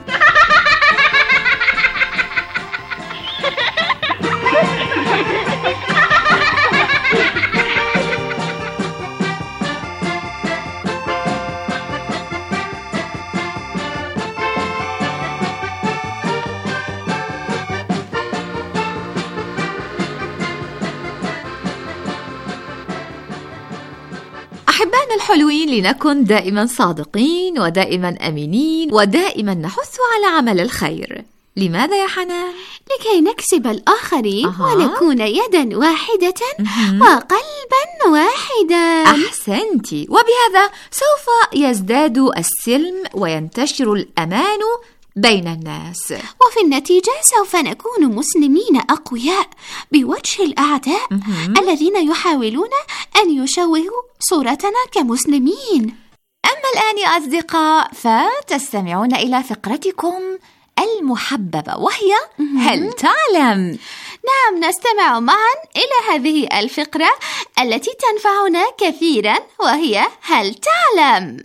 أحبائنا الحلوين، لنكن دائما صادقين ودائما أمينين ودائما نحث على عمل الخير. لماذا يا حنان؟ لكي نكسب الآخرين ونكون يدا واحدة وقلبا واحدا. أحسنتي، وبهذا سوف يزداد السلم وينتشر الأمان بين الناس، وفي النتيجة سوف نكون مسلمين أقوياء بوجه الأعداء الذين يحاولون أن يشوهوا صورتنا كمسلمين. أما الآن يا أصدقاء فتستمعون إلى فقرتكم المحببة، وهي هل تعلم؟ نعم، نستمع معا إلى هذه الفقرة التي تنفعنا كثيرا، وهي هل تعلم؟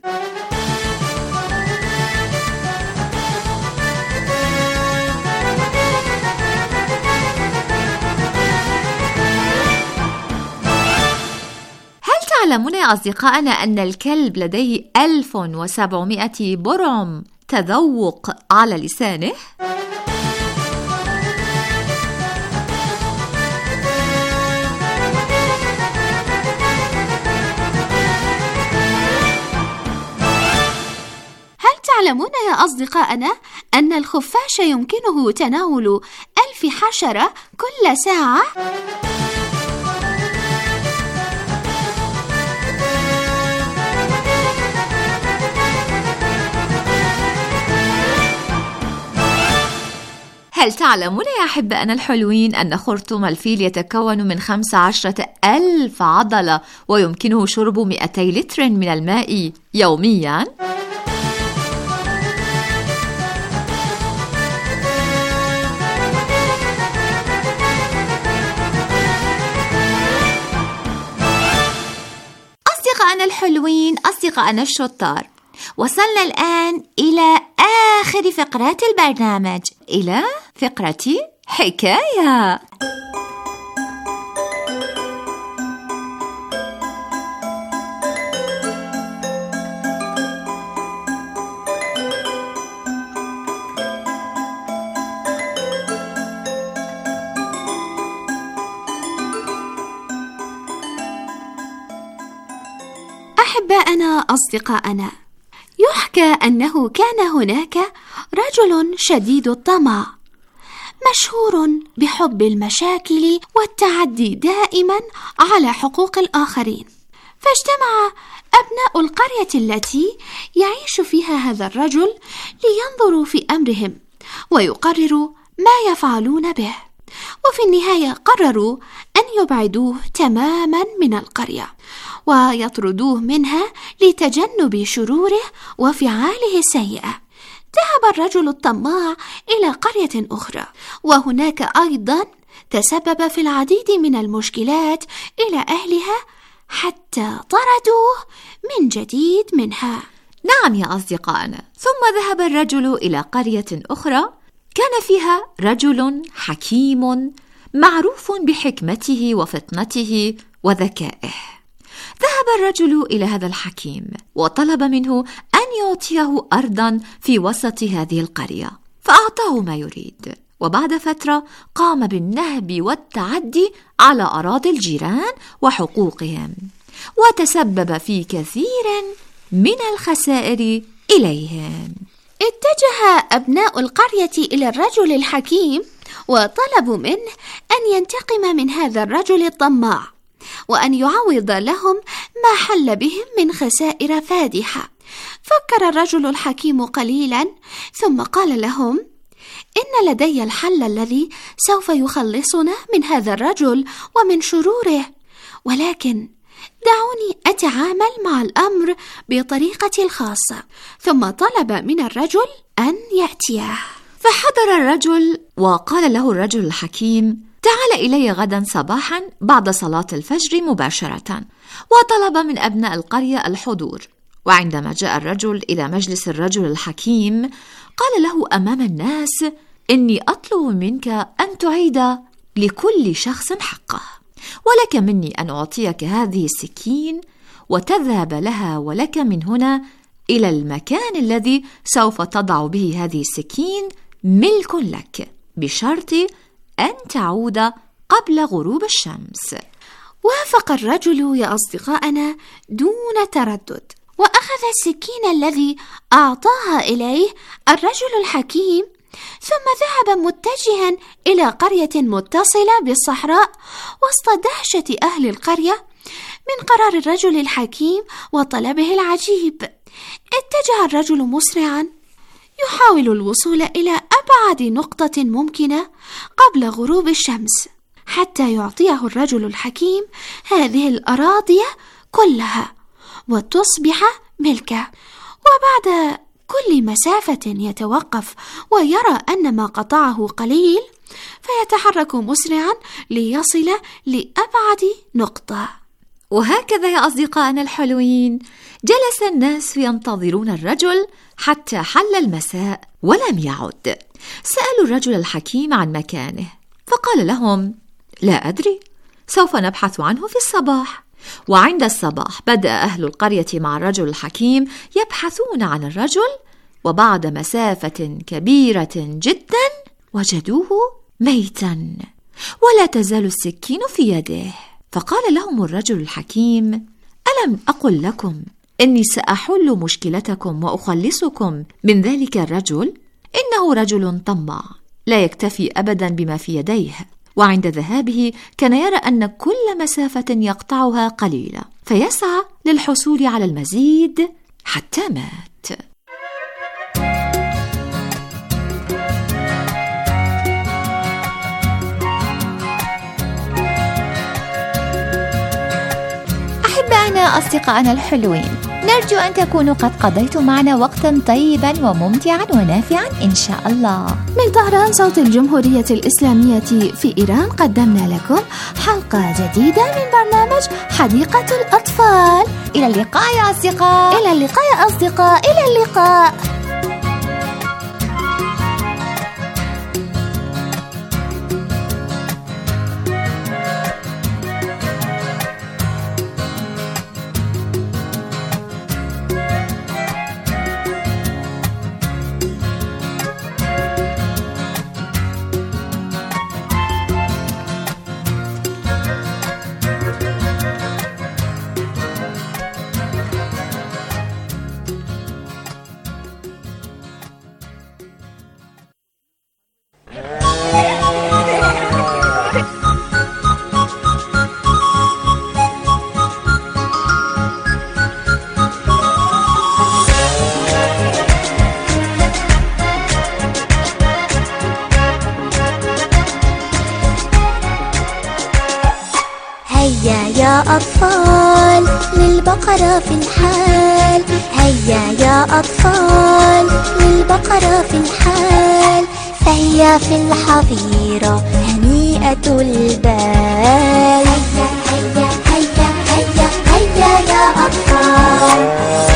تعلمون يا أصدقائنا أن الكلب لديه 1700 برعم تذوق على لسانه؟ هل تعلمون يا أصدقائنا أن الخفاش يمكنه تناول 1000 حشرة كل ساعة؟ هل تعلمون يا أحبائنا الحلوين أن خرطوم الفيل يتكون من 15,000 عضلة ويمكنه شرب 200 لتر من الماء يومياً؟ أصدقائنا الحلوين، أصدقائنا الشطار، وصلنا الآن إلى آخر فقرات البرنامج، إلى فقرة حكاية. أحباءنا أصدقائنا، يحكى أنه كان هناك رجل شديد الطمع مشهور بحب المشاكل والتعدي دائما على حقوق الآخرين، فاجتمع أبناء القرية التي يعيش فيها هذا الرجل لينظروا في أمرهم، ويقرروا ما يفعلون به. وفي النهاية قرروا أن يبعدوه تماما من القرية ويطردوه منها لتجنب شروره وفعاله السيئة. ذهب الرجل الطماع إلى قرية أخرى، وهناك أيضا تسبب في العديد من المشكلات إلى أهلها حتى طردوه من جديد منها. نعم يا أصدقائنا، ثم ذهب الرجل إلى قرية أخرى كان فيها رجل حكيم معروف بحكمته وفطنته وذكائه. ذهب الرجل إلى هذا الحكيم وطلب منه أن يعطيه أرضا في وسط هذه القرية، فأعطاه ما يريد. وبعد فترة قام بالنهب والتعدي على أراضي الجيران وحقوقهم، وتسبب في كثير من الخسائر إليهم. اتجه أبناء القرية إلى الرجل الحكيم وطلبوا منه أن ينتقم من هذا الرجل الطماع، وأن يعوض لهم ما حل بهم من خسائر فادحة. فكر الرجل الحكيم قليلا ثم قال لهم: إن لدي الحل الذي سوف يخلصنا من هذا الرجل ومن شروره، ولكن دعوني أتعامل مع الأمر بطريقتي الخاصة. ثم طلب من الرجل أن يأتيه. فحضر الرجل وقال له الرجل الحكيم: تعال إلي غدا صباحا بعد صلاة الفجر مباشرة. وطلب من أبناء القرية الحضور. وعندما جاء الرجل إلى مجلس الرجل الحكيم قال له أمام الناس: إني أطلب منك أن تعيد لكل شخص حقه، ولك مني أن أعطيك هذه السكين وتذهب لها ولك من هنا إلى المكان الذي سوف تضع به هذه السكين ملك لك، بشرط أن تعود قبل غروب الشمس. وافق الرجل يا أصدقائنا دون تردد، وأخذ السكين الذي أعطاها إليه الرجل الحكيم، ثم ذهب متجها إلى قرية متصلة بالصحراء وسط دهشة أهل القرية من قرار الرجل الحكيم وطلبه العجيب. اتجه الرجل مسرعا يحاول الوصول إلى أبعد نقطة ممكنة قبل غروب الشمس حتى يعطيه الرجل الحكيم هذه الأراضي كلها وتصبح ملكه. وبعد كل مسافة يتوقف ويرى أن ما قطعه قليل، فيتحرك مسرعا ليصل لأبعد نقطة. وهكذا يا أصدقائنا الحلوين جلس الناس ينتظرون الرجل حتى حل المساء ولم يعد. سألوا الرجل الحكيم عن مكانه فقال لهم: لا أدري، سوف نبحث عنه في الصباح. وعند الصباح بدأ أهل القرية مع الرجل الحكيم يبحثون عن الرجل، وبعد مسافة كبيرة جدا وجدوه ميتا ولا تزال السكين في يده. فقال لهم الرجل الحكيم: ألم أقل لكم إني سأحل مشكلتكم وأخلصكم من ذلك الرجل؟ إنه رجل طماع لا يكتفي أبدا بما في يديه، وعند ذهابه كان يرى أن كل مسافة يقطعها قليلة، فيسعى للحصول على المزيد حتى مات. أحبائنا أصدقائنا الحلوين، نرجو أن تكونوا قد قضيتم معنا وقتا طيبا وممتعا ونافعا إن شاء الله. من طهران صوت الجمهورية الإسلامية في إيران قدمنا لكم حلقة جديدة من برنامج حديقة الأطفال. إلى اللقاء يا أصدقاء. إلى اللقاء يا أصدقاء. إلى اللقاء. أطفال للبقرة في الحال، هيا يا أطفال للبقرة في الحال، فهي في الحظيرة هنيئة البال. هيا هيا هيا هيا هيا يا أطفال.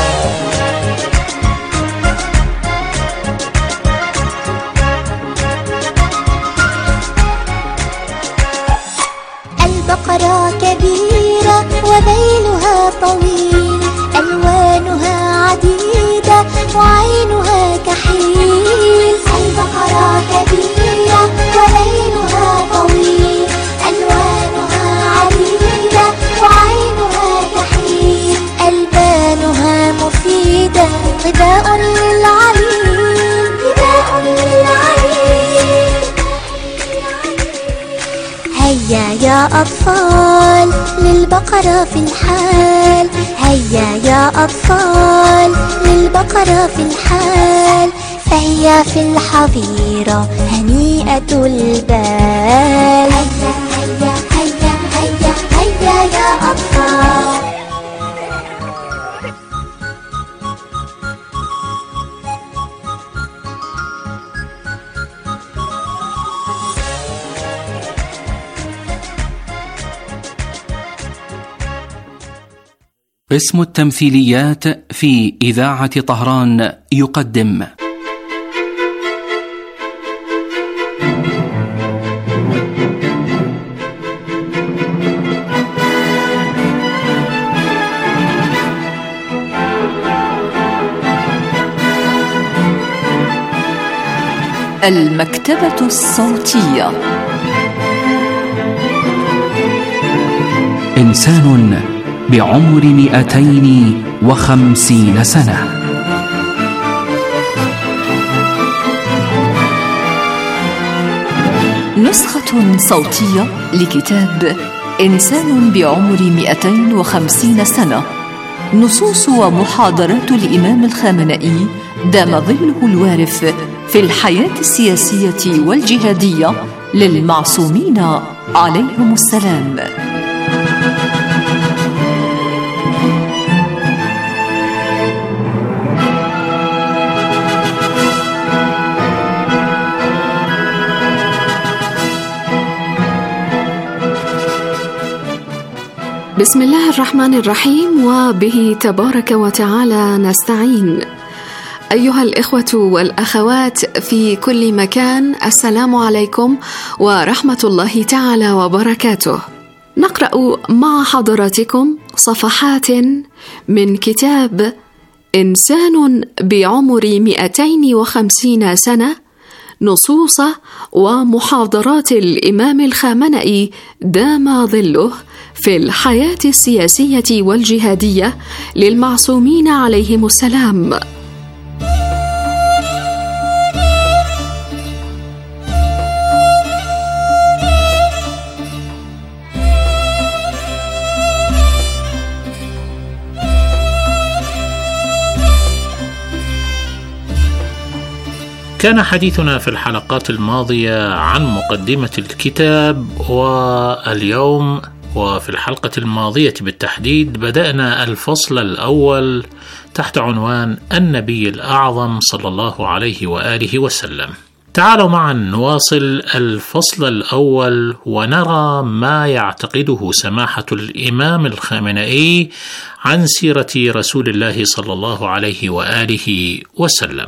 البقرة كبيرة وذيلها طويل، ألوانها عديدة وعينها كحيل. البقرة كبيرة وذيلها طويل، ألوانها عديدة وعينها كحيل. ألبانها مفيدة غذاء للعليل، غذاء للعليل. هيا يا أطفال للبقرة في الحال، هيا يا أطفال للبقرة في الحال، فهي في الحظيرة هنيئة البال. هيا هيا هيا هيا هيا يا أطفال. قسم التمثيليات في إذاعة طهران يقدم المكتبة الصوتية. إنسان بعمر 250 سنة. نسخة صوتية لكتاب إنسان بعمر 250 سنة، نصوص ومحاضرات الإمام الخامنئي دام ظله الوارف في الحياة السياسية والجهادية للمعصومين عليهم السلام. بسم الله الرحمن الرحيم، وبه تبارك وتعالى نستعين. أيها الإخوة والأخوات في كل مكان، السلام عليكم ورحمة الله تعالى وبركاته. نقرأ مع حضراتكم صفحات من كتاب إنسان بعمر 250 سنة، نصوص ومحاضرات الإمام الخامنئي دام ظله في الحياة السياسية والجهادية للمعصومين عليهم السلام. كان حديثنا في الحلقات الماضية عن مقدمة الكتاب، واليوم وفي الحلقة الماضية بالتحديد بدأنا الفصل الأول تحت عنوان النبي الأعظم صلى الله عليه وآله وسلم. تعالوا معا نواصل الفصل الأول ونرى ما يعتقده سماحة الإمام الخامنئي عن سيرة رسول الله صلى الله عليه وآله وسلم.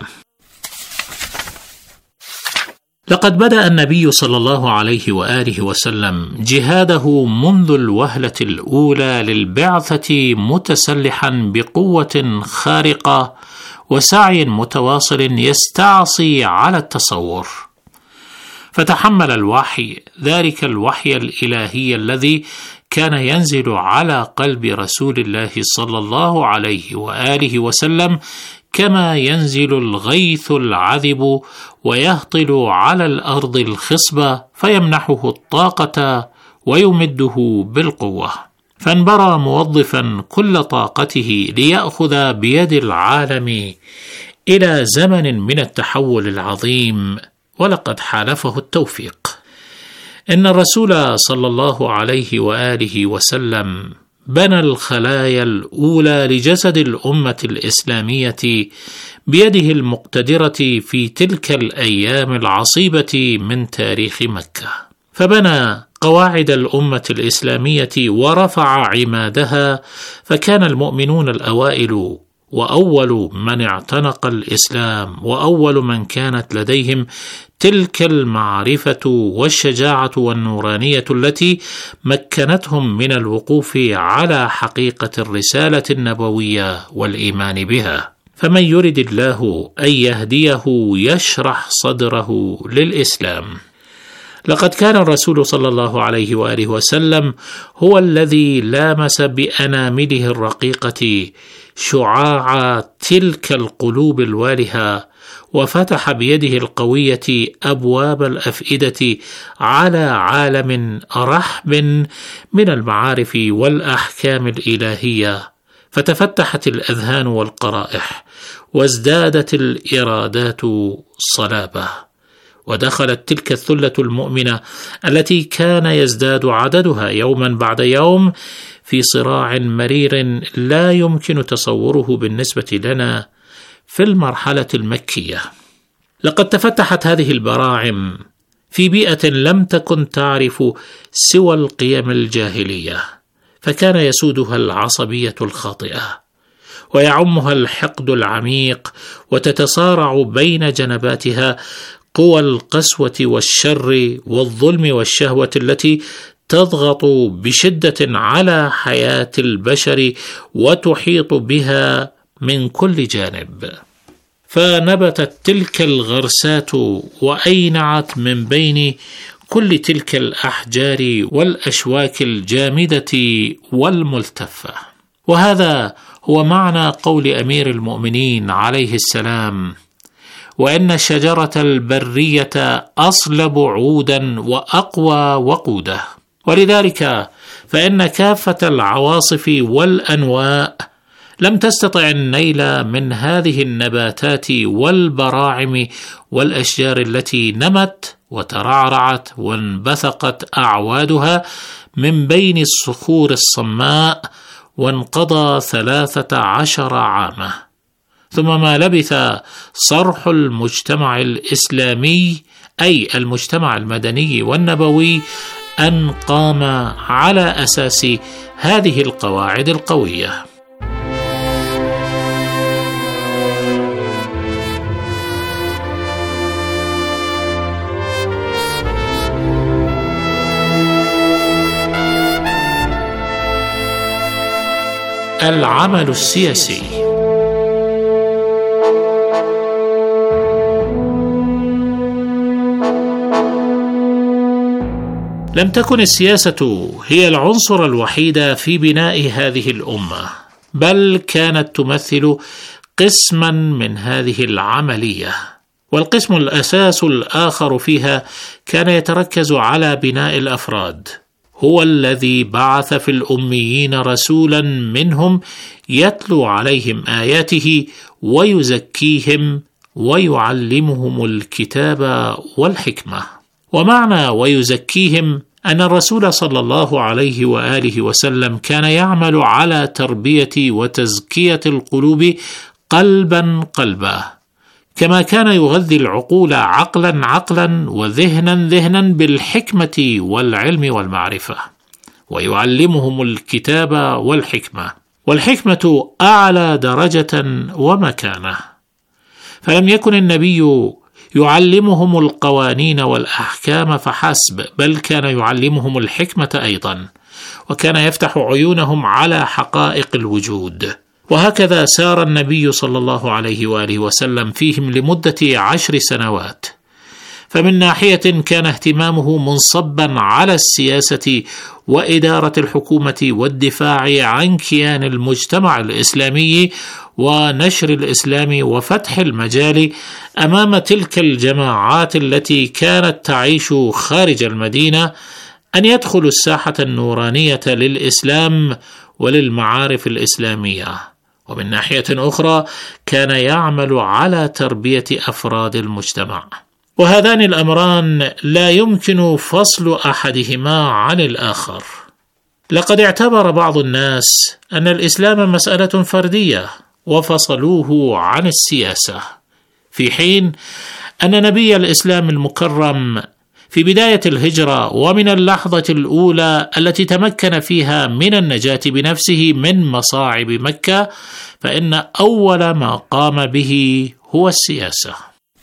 لقد بدأ النبي صلى الله عليه وآله وسلم جهاده منذ الوهلة الأولى للبعثة متسلحا بقوة خارقة وسعي متواصل يستعصي على التصور، فتحمل الوحي، ذلك الوحي الإلهي الذي كان ينزل على قلب رسول الله صلى الله عليه وآله وسلم كما ينزل الغيث العذب ويهطل على الأرض الخصبة فيمنحه الطاقة ويمده بالقوة، فانبرى موظفا كل طاقته ليأخذ بيد العالم إلى زمن من التحول العظيم، ولقد حالفه التوفيق. إن الرسول صلى الله عليه وآله وسلم بنى الخلايا الأولى لجسد الأمة الإسلامية بيده المقتدرة في تلك الأيام العصيبة من تاريخ مكة، فبنى قواعد الأمة الإسلامية ورفع عمادها، فكان المؤمنون الأوائل وأول من اعتنق الإسلام وأول من كانت لديهم تلك المعرفة والشجاعة والنورانية التي مكنتهم من الوقوف على حقيقة الرسالة النبوية والإيمان بها. فمن يرد الله أن يهديه يشرح صدره للإسلام. لقد كان الرسول صلى الله عليه وآله وسلم هو الذي لامس بأنامله الرقيقة شعاع تلك القلوب الوالهة، وفتح بيده القوية أبواب الأفئدة على عالم رحب من المعارف والأحكام الإلهية، فتفتحت الأذهان والقرائح، وازدادت الإرادات صلابة، ودخلت تلك الثلة المؤمنة التي كان يزداد عددها يوما بعد يوم في صراع مرير لا يمكن تصوره بالنسبة لنا في المرحلة المكية. لقد تفتحت هذه البراعم في بيئة لم تكن تعرف سوى القيم الجاهلية، فكان يسودها العصبية الخاطئة، ويعمها الحقد العميق، وتتصارع بين جنباتها قوى القسوة والشر والظلم والشهوة التي تضغط بشدة على حياة البشر وتحيط بها من كل جانب. فنبتت تلك الغرسات وأينعت من بين كل تلك الأحجار والأشواك الجامدة والملتفة. وهذا هو معنى قول أمير المؤمنين عليه السلام: وإن الشجرة البرية أصلب عودا وأقوى وقوده. ولذلك فإن كافة العواصف والأنواء لم تستطع النيل من هذه النباتات والبراعم والأشجار التي نمت وترعرعت وانبثقت أعوادها من بين الصخور الصماء، وانقضى 13 عاما. ثم ما لبث صرح المجتمع الإسلامي أي المجتمع المدني والنبوي أن قام على أساس هذه القواعد القوية. العمل السياسي. لم تكن السياسة هي العنصر الوحيد في بناء هذه الأمة، بل كانت تمثل قسما من هذه العملية، والقسم الأساس الآخر فيها كان يتركز على بناء الأفراد. هو الذي بعث في الأميين رسولا منهم يتلو عليهم آياته ويزكيهم ويعلمهم الكتاب والحكمة. ومعنى ويزكيهم أن الرسول صلى الله عليه وآله وسلم كان يعمل على تربية وتزكية القلوب قلبا قلبا، كما كان يغذي العقول عقلا وذهنا بالحكمة والعلم والمعرفة، ويعلمهم الكتاب والحكمة، والحكمة أعلى درجة ومكانة. فلم يكن النبي يعلمهم القوانين والأحكام فحسب، بل كان يعلمهم الحكمة أيضا، وكان يفتح عيونهم على حقائق الوجود. وهكذا سار النبي صلى الله عليه وآله وسلم فيهم لمدة 10 سنوات. فمن ناحية كان اهتمامه منصبا على السياسة وإدارة الحكومة والدفاع عن كيان المجتمع الإسلامي ونشر الإسلام وفتح المجال أمام تلك الجماعات التي كانت تعيش خارج المدينة، أن يدخلوا الساحة النورانية للإسلام وللمعارف الإسلامية. ومن ناحية أخرى كان يعمل على تربية أفراد المجتمع. وهذان الأمران لا يمكن فصل أحدهما عن الآخر. لقد اعتبر بعض الناس أن الإسلام مسألة فردية وفصلوه عن السياسة، في حين أن نبي الإسلام المكرم في بداية الهجرة ومن اللحظة الأولى التي تمكن فيها من النجاة بنفسه من مصاعب مكة، فإن أول ما قام به هو السياسة.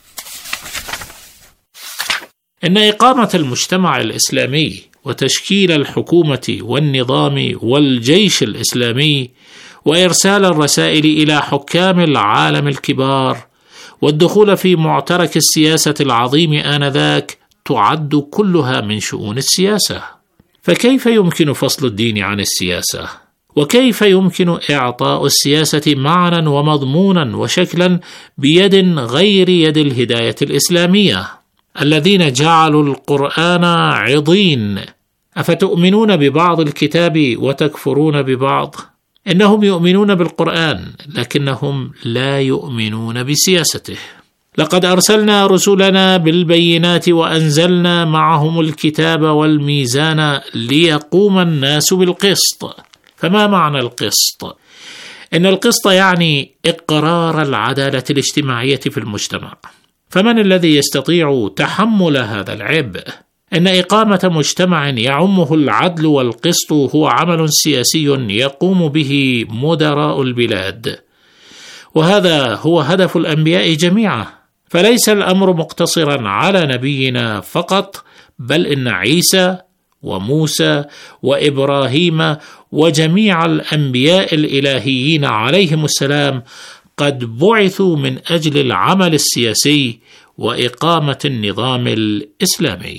إن إقامة المجتمع الإسلامي وتشكيل الحكومة والنظام والجيش الإسلامي وإرسال الرسائل إلى حكام العالم الكبار والدخول في معترك السياسة العظيم آنذاك تعد كلها من شؤون السياسة. فكيف يمكن فصل الدين عن السياسة؟ وكيف يمكن إعطاء السياسة معنى ومضمونا وشكلا بيد غير يد الهداية الإسلامية؟ الذين جعلوا القرآن عضين، أفتؤمنون ببعض الكتاب وتكفرون ببعض؟ إنهم يؤمنون بالقرآن لكنهم لا يؤمنون بسياسته. لقد أرسلنا رسلنا بالبينات وأنزلنا معهم الكتاب والميزان ليقوم الناس بالقسط. فما معنى القسط؟ إن القسط يعني إقرار العدالة الاجتماعية في المجتمع. فمن الذي يستطيع تحمل هذا العبء؟ إن إقامة مجتمع يعمه العدل والقسط هو عمل سياسي يقوم به مدراء البلاد، وهذا هو هدف الأنبياء جميعا. فليس الأمر مقتصرا على نبينا فقط، بل إن عيسى وموسى وإبراهيم وجميع الأنبياء الإلهيين عليهم السلام قد بعثوا من أجل العمل السياسي وإقامة النظام الإسلامي.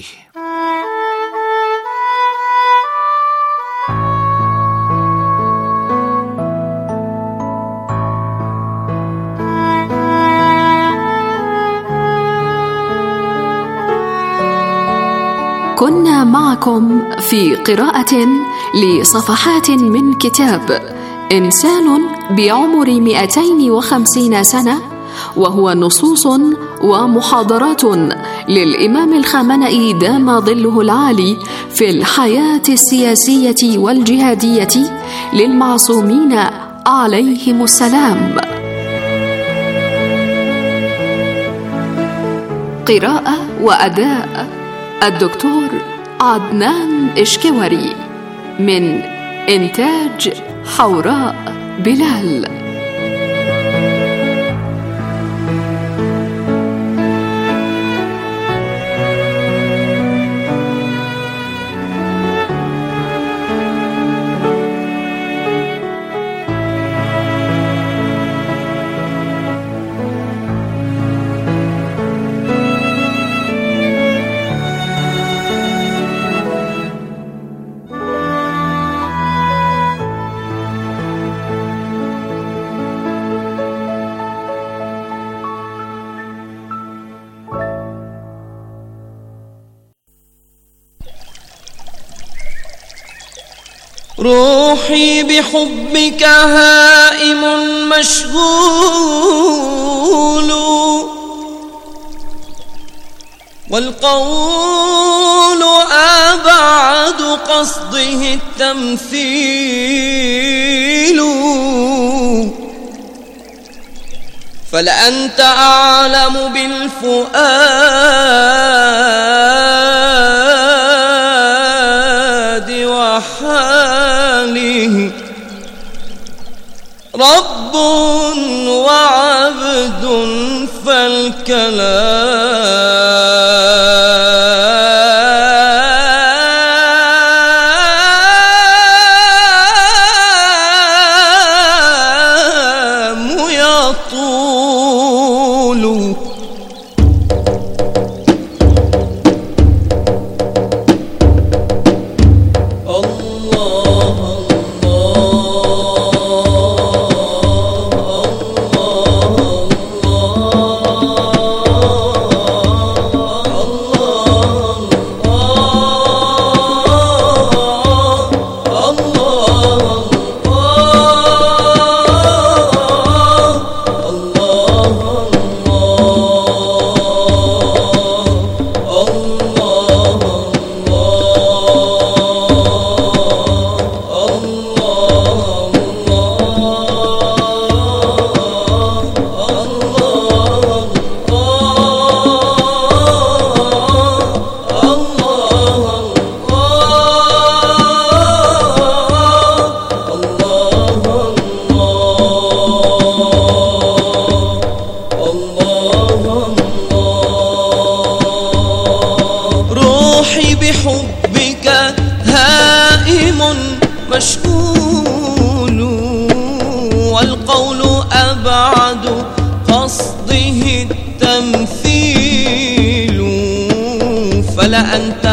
كنا معكم في قراءة لصفحات من كتاب إنسان بعمر 250 سنة، وهو نصوص ومحاضرات للإمام الخامنئي دام ظله العالي في الحياة السياسية والجهادية للمعصومين عليهم السلام. قراءة وأداء الدكتور عدنان إشكوري، من إنتاج حوراء بلال. روحي بحبك هائم مشغول، والقول أبعد قصده التمثيل، فلأنت أعلم بالفؤاد وحاله، رب وعبد فالكلام يطول. بحبك هائم مشغول، والقول أبعد قصده التمثيل، فلا أنت